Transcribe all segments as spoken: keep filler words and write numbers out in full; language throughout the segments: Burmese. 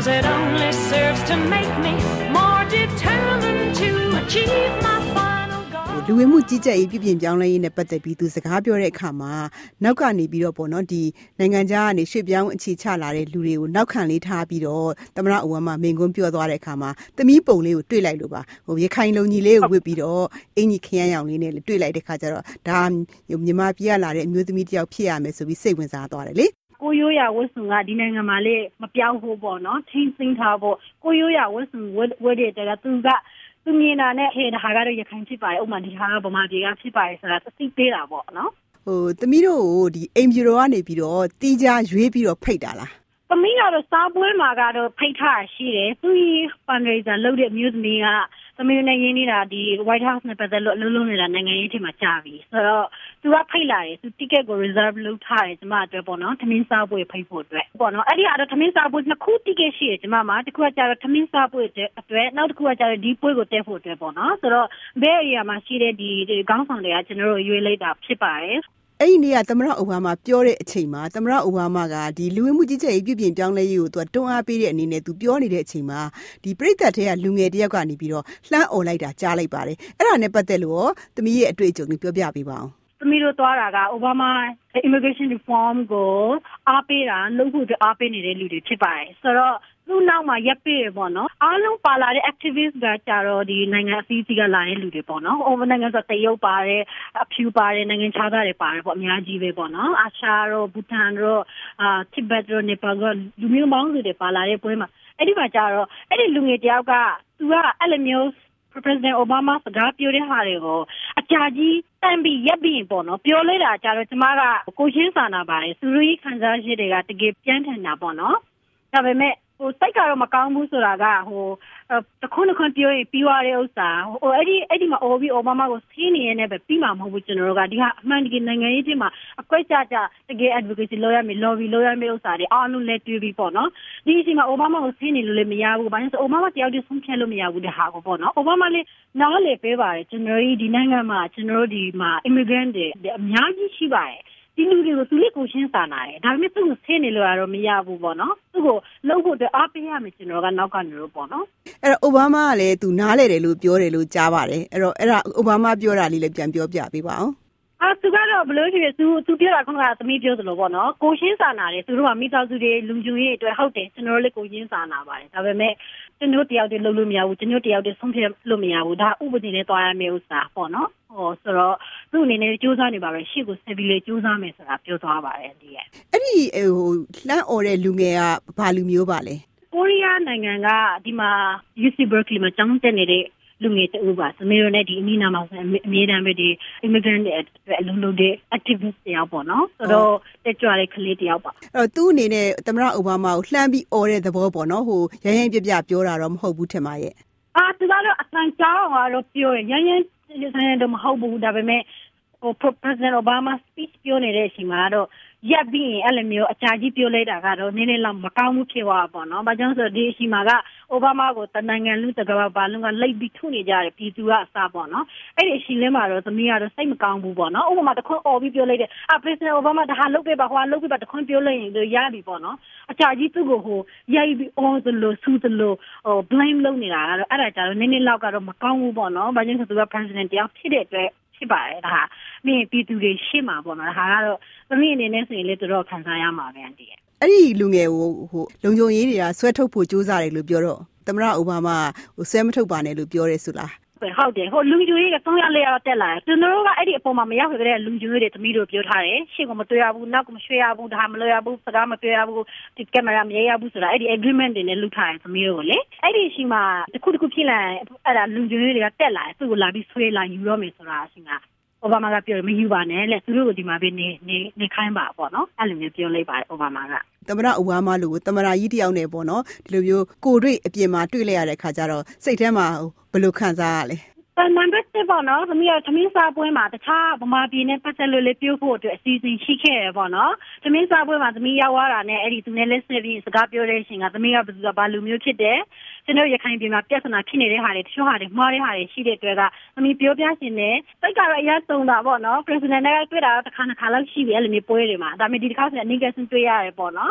'cause it only serves to make me more determined to achieve my final goal လူဝင်မှုကြီးကြပ်ရေးပြုပြင်ပြောင်းလဲရေးနဲ့ပတ်သက်ပြီးသူစကားပြောတဲ့အခါမှာနောက်ကနေပြီးတော့ပေါ့နော်ဒီနိုင်ငံခြားကနေရွှေ့ပြောင်းအခြေချလာတဲ့လူတွေကိုနောက်ခံလေးထားပြီးတော့သမ္မတအိုဘားမားမိန့်ခွန်းပြောသွားတဲ့အခါမှာသမီးပုံလေးကိုတွေ့လိုက်လို့ပါဟိုရခိုင်လုံကြီးလေးကိုဝစ်ပြီးတော့အင်ကြီးခရမ်းရောင်လေးနဲ့တွေ့လိုက်တဲ့ခါကျတော့ဒါမြန်မာပြည်ကလာတဲ့အမျိုးသမီးတယောက်ဖြစ်ရမယ်ဆိုပြီးစိတ်ဝင်စားသွားတယ်လေကိုရိုးရဝတ်စုံကဒီနိုင်ငံမှာလေမပြောင်းဖို့ပေါ့နော်ထိန်းသိမ်းထားဖို့ကိုရိုးရဝတ်စုံဝတ်တဲ့တကသူကသူမြင်တာနဲ့ဟဲ့ဒါကတော့ရခိုင်ဖြစ်ပါတယ်ဥပမာဒီဟာကဗမာပြည်ကဖြစ်ပါတယ်ဆိုတာသိပေးတာပေါ့နော်ဟိုသမီးတို့ဒီအိမ်ဖြူတော်ကနေပြီးတော့တီးကြရွေးပြီးတော့ဖိတ်တာလားသမီးကတော့စားပွဲမှာကတော့ဖိတ်ထားရှိတယ်သူဖန်ရေဇာလုပ်တဲ့မျိုးသမီးကသမီးနဲ့ရင်းနေတာဒီ White House နဲ့ပတ်သက်လို့အလုံးလုံးနေတာနိုင်ငံရေးထဲမှာကြာပြီဆိုတော့သူကဖိတ်လာတယ်သူ ticket ကို reserve လုပ်ထားတယ်ကျမအတွက်ပေါ့နော်ထမင်းစားပွဲဖိတ်ဖို့အတွက်ပေါ့နော်အဲ့ဒီကတော့ထမင်းစားပွဲနှစ်ခု ticket ရှိတယ်ကျမမှာတစ်ခုကကျတော့ထမင်းစားပွဲအတွက်နောက်တစ်ခုကကျတော့ဒီပွဲကိုတက်ဖို့အတွက်ပေါ့နော်ဆိုတော့ဘယ်အရာမှာရှိတဲ့ဒီခေါင်းဆောင်တွေကကျွန်တော်တို့ရွေးလိုက်တာဖြစ်ပါတယ်အဲ့ဒီနေ့ကသမ္မတအိုဘားမားပြောတဲ့အချိန်မှာသမ္မတအိုဘားမားကဒီလူဝင်မှုကြီးကြပ်ရေးပြုပြင်ပြောင်းလဲရေးကိုသူကတွန်းအားပေးတဲ့အနေနဲ့သူပြောနေတဲ့အချိန်မှာဒီပြည်သက်ထဲကလူငယ်တယောက်ကနေပြီးတော့လှမ်းអော်လိုက်တာကြားလိုက်ပါတယ်အဲ့ဒါနဲ့ပတ်သက်လို့သမီးရဲ့အတွေ့အကြုံကိုပြောပြပေးပါအောင်သမီးတို့သွားတာကအိုဘားမား immigration reform ကိုအားပေးတာလုပ်ဖို့အားပေးနေတဲ့လူတွေဖြစ်ပါတယ်ဆိုတော့သူ့နောက်မှာရပ်ပေးရပေါ့နော်အားလုံးပါလာတဲ့ activist ကကြတော့ဒီနိုင်ငံအစည်းအဝေးကလာတဲ့လူတွေပေါ့နော်ဟိုနိုင်ငံဆိုတရုတ်ပါတယ်အဖြူပါတယ်နိုင်ငံခြားသားတွေပါတယ်ပေါ့အများကြီးပဲပေါ့နော်အာရှရောဘူတန်ရောအာတိဘက်ရောနေပါရောလူမျိုးပေါင်းစုတွေပါလာတဲ့ပွဲမှာအဲ့ဒီမှာကြတော့အဲ့ဒီလူငယ်တယောက်ကသူကအဲ့လိုမျိုးPresident Obama စကားပြောတဲ့ဟာတွေကိုအကြာကြီးတန်ပြီးရပ်ပြီးပေါ့နော်ပြောလိုက်တာကြတော့ကျမကကိုရှင်းစာနာပါတယ်သူတို့ကြီးခံစားချက်တွေကတကယ်ပြင်းထန်တာပေါ့နော်ဒါပေမဲ့ဟိုစိတ်ကတော့မကောင်းဘူးဆိုတာကဟိုတခွန်းတခွန်းပြောရင်ပြီးသွားတဲ့ဥစ္စာဟိုအဲ့ဒီအဲ့ဒီမှာ အိုဘားမားကိုစီးနေရတဲ့ပဲပြီးမှာမဟုတ်ဘူးကျွန်တော်တို့ကဒီဟာအမှန်တကယ်နိုင်ငံရေးချင်းမှာအကွက်ကြကြတကယ် advocacy လုပ်ရမယ် lobby လုပ်ရမယ်ဥစ္စာတွေအားလုံးလက်တွေ့ပြီးပေါ့နော်ဒီအချိန်မှာအိုဘားမားကိုစီးနေလို့လည်းမရဘူးဘာလို့ဆိုအိုဘားမားတယောက်တည်းဆုံးဖြတ်လို့မရဘူးတဲ့ဟာကိုပေါ့နော်အိုဘားမားလည်းနားလေပေးပါတယ်ကျွန်တော်ဒီနိုင်ငံမှာကျွန်တော်ဒီမှာ immigrant တွေအများကြီးရှိပါတယ်ဒီလူတွေကိုသူလေးကိုရှင်းစာနာတယ်ဒါပေမဲ့သူ့ကိုဆင်းနေလို့ကတော့မရဘူးပေါ့နော်သူ့ကိုလှုပ်ဖို့အတွက်အားပေးရမယ်ကျွန်တော်ကနောက်ကနေလို့ပေါ့နော်အဲ့တော့အိုဘားမားကလည်းသူနားလဲတယ်လို့ပြောတယ်လို့ကြားပါတယ်အဲ့တော့အဲ့ဒါအိုဘားမားပြောတာလေးလည်းပြန်ပြောပြပေးပါအောင်အာသူကတော့ဘလို့ဖြစ်ဖြစ်သူသူပြောတာခုနကသမီးပြောသလိုပေါ့နော်ကိုရှင်းစာနာတယ်သူတို့ကမိသားစုတွေလူကျူရေးအတွက်ဟုတ်တယ်ကျွန်တော်လည်းကိုရှင်းစာနာပါတယ်ဒါပေမဲ့ကျွန်တော်တယောက်တည်းလုပ်လို့မရဘူးကျွန်တော်တယောက်တည်းဆုံးဖြတ်လို့မရဘူးဒါဥပဒေနဲ့တွားရမယ့်ဥစ္စာပေါ့နော်ဟောဆိုတော့သူ့အနေနဲ့ကြိုးစားနေပါပဲရှေ့ကိုဆက်ပြီးလေကြိုးစားမယ်ဆိုတာပြောသွားပါတယ်ဒီရဲ့အဲ့ဒီဟိုလှမ်းអော်တဲ့လူငယ်ကဘာလူမျိုးပါလဲကိုရီးယားနိုင်ငံကဒီမှာ U C Berkeley မှာကျောင်းတက်နေတဲ့လူငယ်တူပါသမီးတို့နဲ့ဒီအနီးနားမှာအမြဲတမ်းပဲဒီ immigrant တွေအတွက်အလုံးလုံးတဲ့ activist တယောက်ပေါ့နော်ဆိုတော့တက်ကြွတဲ့ကလေးတယောက်ပါအဲ့တော့သူ့အနေနဲ့သမ္မတအိုဘားမားကိုလှမ်းပြီးអော်တဲ့သဘောပေါ့နော်ဟိုရရင်ပြပြပြောတာတော့မဟုတ်ဘူးထင်ပါရဲ့အာသူကတော့အဆန်ကြောင်းကတော့ပြောရရင်ရရင်ရရင်တော့မဟုတ်ဘူးဒါပေမဲ့ဟို President Obama speech ပြောနေတဲ့အချိန်မှာတော့ရပ်ပြီးရင်အဲ့လိုမျိုးအကြာကြီးပြောလိုက်တာကတော့နည်းနည်းလောက်မကောင်းဘူးဖြစ်သွားပါတော့။ဘာကြောင့်ဆိုတော့ဒီအချိန်မှာကအိုဘားမားကိုတနိုင်ငံလူတကဘာဘာလုံးကလိတ်ပြီးထုနေကြတယ်ပြည်သူကအစားပေါ့နော်။အဲ့ဒီအချိန်လေးမှာတော့သမီးကတော့စိတ်မကောင်းဘူးပေါ့နော်။ဥပမာတခွန်းអော်ပြီးပြောလိုက်တယ်။အာ President Obama ဒါဟာလုပ်ပေးပါဟိုဟာလုပ်ပေးပါတခွန်းပြောလိုက်ရင်တော့ရပြီပေါ့နော်။အကြာကြီးသူ့ကိုဟိုရိုက်ပြီးအော်သလိုဆူသလိုဟို blame လုပ်နေတာကတော့အဲ့ဒါကြတော့နည်းနည်းလောက်ကတော့မကောင်းဘူးပေါ့နော်။ဘာကြောင့်ဆိုသူက President တယောက်ဖြစ်တဲ့အတွက်ဖြစ်ပါတယ်ဒါဟာမင်းပြည်သူတွေရှေ့မှာပေါ့နော်ဒါဟာကတော့သမီးအနေနဲ့ဆိုရင်လေသူတို့ခံစားရမှာပဲအန်တီရဲ့အဲ့ဒီလူငယ်ကိုဟိုလုံခြုံရေးတွေကဆွဲထုတ်ဖို့ကြိုးစားတယ်လို့ပြောတော့သမ္မတအိုဘားမားဟိုဆွဲမထုတ်ပါနဲ့လို့ပြောရဲဆိုလားဟုတ်တယ်ဟိုလူကြီးတွေကသုံးရက်လေးရောက်တက်လာတယ်ကျွန်တော်တို့ကအဲ့ဒီအပေါ်မှာမရောက်ခဲ့တဲ့လူကြီးတွေသမီးတို့ပြောထားတယ်ရှေ့ကမတွေ့ရဘူးနောက်ကမရွှေ့ရဘူးဒါမလွယ်ရဘူးစကားမပြောရဘူးဒီကင်မရာမရရဘူးဆိုတာအဲ့ဒီ agreement တွေနဲ့လုပ်ထားတယ်သမီးတို့ကိုလေအဲ့ဒီရှိမှတစ်ခုတစ်ခုဖြစ်လာအဲ့ဒါလူကြီးတွေကတက်လာတယ်သူ့ကိုလာပြီးဆွဲလာယူတော့မယ်ဆိုတာအရှင်ကအိုဘားမားကပြောမယူပါနဲ့လေသူတို့ကိုဒီမှာပဲနေနေနေခိုင်းပါပေါ့နော်အဲ့လိုမျိုးပြောလိုက်ပါတယ်အိုဘားမားကသမ္မတအိုဘားမားလို့သမ္မတကြီးတယောက်နဲ့ပေါ့နော်ဒီလိုမျိုးကိုတွေ့အပြင်မှာတွေ့လိုက်ရတဲ့ခါကျတော့စိတ်ထဲမှာဘယ်လိုခံစားရလဲနံပါတ်တစ်ပေါ့နော်သမီးကသမီးစားပွဲမှာတခြားဗမာပြည်နဲ့ပတ်သက်လို့လေးပြောဖို့အတွက်အစီအစဉ်ရှိခဲ့ရပေါ့နော်သမီးစားပွဲမှာသမီးရောက်သွားတာနဲ့အဲ့ဒီသူနဲ့လက်ဆက်ပြီးစကားပြောတဲ့အချိန်ကသမီးကဘယ်သူကဘာလူမျိုးဖြစ်တယ်ကျွန်တော်ရခိုင်ပြည်မှာပြဿနာဖြစ်နေတဲ့ဟာတွေတချို့ဟာတွေမှားတဲ့ဟာတွေရှိတဲ့အတွက်ကသမီးပြောပြရှင်နေစိတ်ကတော့အရင်ဆုံးတာပေါ့နော် President နဲ့တွေ့တာတော့တစ်ခါနှစ်ခါလောက်ရှိပြီအဲ့လိုမျိုးပွဲတွေမှာဒါပေမဲ့ဒီတစ်ခါဆိုရင်အနည်းငယ်ဆုံးတွေ့ရတယ်ပေါ့နော်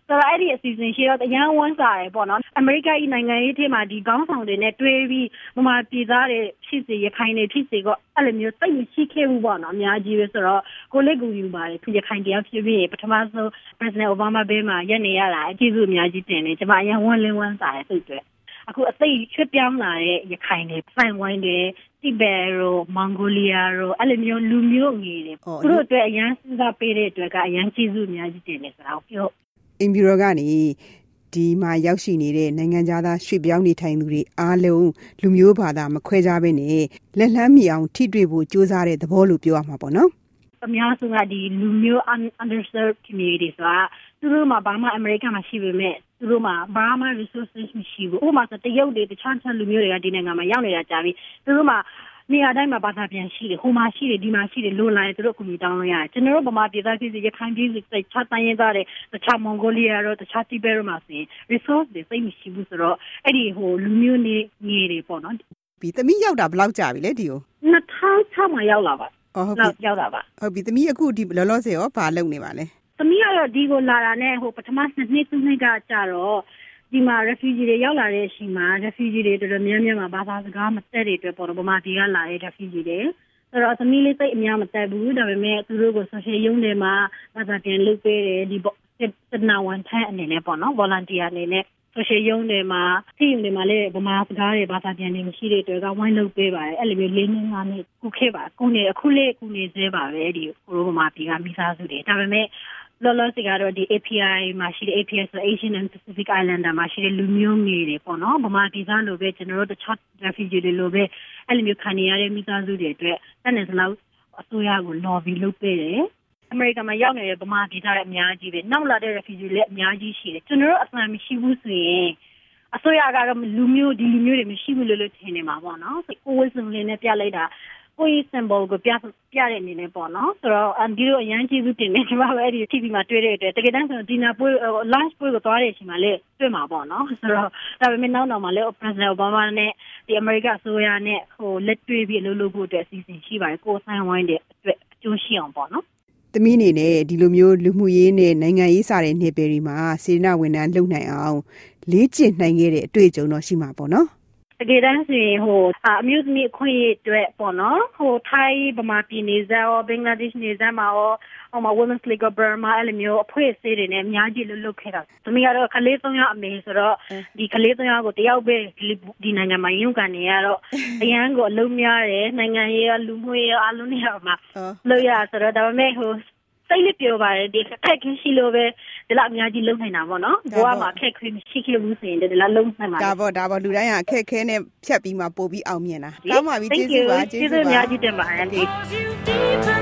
ဆိုတော့အဲ့ဒီအစီအစဉ်ရှိတော့အရန်ဝန်းစားရပေါ့နော်အမေရိက၏နိုင်ငံရေးထဲမှာဒီခေါင်းဆောင်တွေနဲ့တွဲပြီးမမပြည်သားတွေဖြစ်စေရခိုင်တွေဖြစ်စေကအဲ့လိုမျိုးစိတ်မရှိခဲ့ဘူးပေါ့နော်အများကြီးပဲဆိုတော့ကိုလေးကူယူပါတယ်ရခိုင်တရားဖြစ်ပြီးပထမဆုံး President Obama ဘေးမှာရက်နေရတာအကြည့်စုအများကြီးတင်နေကျွန်မအရန်ဝန်းလင်းဝန်းစားရစိတ်တွေအခုအသိချွတ်ပြောင်းလာတဲ့ရခိုင်တွေဖိုင်ဝိုင်းတွေတိဘယ်ရောမွန်ဂိုလီးယားရောအဲ့လိုမျိုးလူမျိုးငယ်တွေသူတို့အတွက်အရန်စဉ်းစားပေးတဲ့အတွက်ကအရန်ကျေးဇူးအများကြီးတင်နေဆိုတာကိုပြောအင်ဘီရောကနေဒီမှာရောက်ရှိနေတဲ့နိုင်ငံသားရွှေ့ပြောင်းနေထိုင်သူတွေအားလုံးလူမျိုးဘာသာမခွဲခြားဘဲနဲ့လက်လှမ်းမီအောင်ထိတွေ့ဖို့ကြိုးစားတဲ့သဘောလို့ပြောရမှာပေါ့နော်အများစုကဒီလူမျိုး underserved community ဆိုတာသူတို့မှာဘာမှအမေရိကန်မှာရှိပေမဲ့သူတို့မှာဘာမှ resources မရှိဘူးဥပမာဆိုတရုတ်တွေတခြားခြားလူမျိုးတွေကဒီနိုင်ငံမှာရောက်နေတာကြာပြီသူတို့မှာနေရာတိုင်းမှာဘာသာပြန်ရှိတယ်ဟိုမှာရှိတယ်ဒီမှာရှိတယ်လိုလာတယ်သူတို့အကူအညီတောင်းလို့ရတယ်ကျွန်တော်တို့ဗမာပြည်သားပြည်စီရခိုင်ပြည်စီတခြားတိုင်းရင်းသားတွေတခြားမွန်ဂိုလီးယားတို့တခြားတိဘက်တို့မှာဆိုရင် resource တွေသိမရှိဘူးဆိုတော့အဲ့ဒီဟိုလူမျိုးနေငယ်တွေပေါ့နော်ဒီသမီးရောက်တာဘယ်လောက်ကြာပြီလဲဒီကိုနှစ်ထောင်၆မှာရောက်လာပါဟုတ်ပြီရောက်တာပါဟုတ်ပြီသမီးအခုဒီလောလောဆယ်ရောဘာလုပ်နေပါလဲသမီးကတော့ဒီကိုလာတာနဲ့ဟိုပထမနှစ်နှစ်သုံးနှစ်ကကြာတော့ဒီမှာ refugee တွေရောက်လာတဲ့အချိန်မှာ refugee တွေတော်တော်များများမှာဘာသာစကားမတတ်တဲ့အတွက်ပေါ့နော်ဗမာပြည်ကလာတဲ့ refugee တွေဆိုတော့သမီးလေးသိအများမတတ်ဘူးဒါပေမဲ့သူတို့ကို social ရုံးတွေမှာဘာသာပြန်လုပ်ပေးတယ်ဒီစနာဝန်ထမ်းအနေနဲ့ပေါ့နော် volunteer အနေနဲ့ social ရုံးတွေမှာစီရုံတွေမှာလည်းဗမာစကားတွေဘာသာပြန်နေမရှိတဲ့အတွက်ကဝိုင်းလုပ်ပေးပါတယ်အဲ့လိုမျိုးလေးနှစ်ငါးနှစ်ခုခဲ့ပါခုနေအခုလေးခုနေသေးပါပဲဒီကိုဗမာပြည်ကမိသားစုတွေဒါပေမဲ့လောလောဆယ်ကတော့ဒီ A P I မှာရှိတဲ့ A P I ဆို Asian and Pacific Islander မှာရှိတဲ့လူမျိုးငယ်တွေပေါ့နော်ဗမာပြည်သားလိုပဲကျွန်တော်တို့တခြား refugee တွေလိုပဲအဲ့လိုမျိုးခံနေရတဲ့မိသားစုတွေအတွက်တနည်းစလောက်အစိုးရကို lobby လုပ်ပေးတယ်အမေရိကန်မှာရောက်နေတဲ့ဗမာပြည်သားတွေအများကြီးပဲနောက်လာတဲ့ refugee တွေလည်းအများကြီးရှိတယ်ကျွန်တော်တို့အမှန်မရှိဘူးဆိုရင်အစိုးရကတော့လူမျိုးဒီလူမျိုးတွေမရှိဘူးလို့လို့ထင်နေမှာပေါ့နော်ကိုဝစ်စုံလေးနဲ့ပြလိုက်တာကိုယ် symbol ကိုပြပြတဲ့အနေနဲ့ပေါ့နော်ဆိုတော့အန်ဒီတို့အရန်ကျေးဇူးတင်နေဒီမှာပဲအဲ့ဒီ T V မှာတွေ့တဲ့အတွက်တကယ်တမ်းဆိုဒီနာပွဲ lunch ပွဲကိုသွားတဲ့အချိန်မှာလည်းတွေ့မှာပေါ့နော်ဆိုတော့ဒါပေမဲ့နောက်နောက်မှာလည်း President Obama နဲ့ဒီ America အစိုးရနဲ့ဟိုလက်တွေ့ပြီးအလုပ်လုပ်ဖို့အတွက်အစီအစဉ်ရှိပါတယ်ကိုယ်ဆိုင်ဝိုင်းတဲ့အတွက်အကျိုးရှိအောင်ပေါ့နော်သမီးအနေနဲ့ဒီလိုမျိုးလူမှုရေးနဲ့နိုင်ငံရေးစာတဲ့နယ်ပယ်တွေမှာစေတနာဝန်ထမ်းလုပ်နိုင်အောင်လေ့ကျင့်နိုင်ခဲ့တဲ့အတွေ့အကြုံတော့ရှိမှာပေါ့နော်တကယ်တမ်းဆိုရင်ဟိုအမျိုးသမီးအခွင့်အရေးအတွက်ပေါ့နော်ဟိုထိုင်းဗမာပြည်နေစားရောဘင်္ဂလားဒေ့ရှ်နေစားမှာရောဟိုမှာ Women's League of Burma အဲ့လိုမျိုးအဖွဲ့အစည်းတွေနဲ့အများကြီးလှုပ်လှုပ်ခဲ့တာသမီးကတော့ကလေးသုံးယောက်အမေဆိုတော့ဒီကလေးသုံးယောက်ကိုတယောက်ပဲဒီနိုင်ငံမှာရုံးကန်နေရတော့အရန်ကိုအလုံးများတယ်နိုင်ငံရေးရောလူမှုရေးရောအလုံးတွေရောမှာလို့ရဆိုတော့ဒါပေမဲ့ဟိုစိတ်လေးပြောပါတယ်ဒီအခက်ခဲရှိလို့ပဲဒီလောက်အများကြီးလုံးနိုင်တာပေါ့နော်ဘဝမှာအခက်ခဲမရှိခဲ့ဘူးဆိုရင်ဒီလောက်လုံးနိုင်မှာဒါပေါ့ဒါပေါ့လူတိုင်းကအခက်ခဲနဲ့ဖြတ်ပြီးမှပို့ပြီးအောင်မြင်တာကောင်းပါပြီကျေးဇူးပါကျေးဇူးအများကြီးတင်ပါတယ်